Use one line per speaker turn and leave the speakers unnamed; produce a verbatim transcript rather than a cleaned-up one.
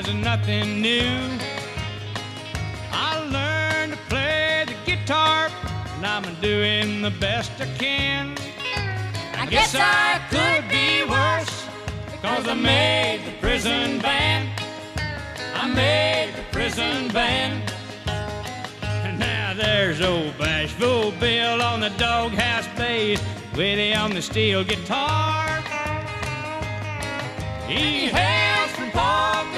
was nothing new. I learned to play the guitar, and I'm doing the best I can. I guess I could be worse, 'cause I made the prison band. I made the prison band. And now there's old Bashful Bill on the doghouse bass, Willie on the steel guitar. He hails from Paul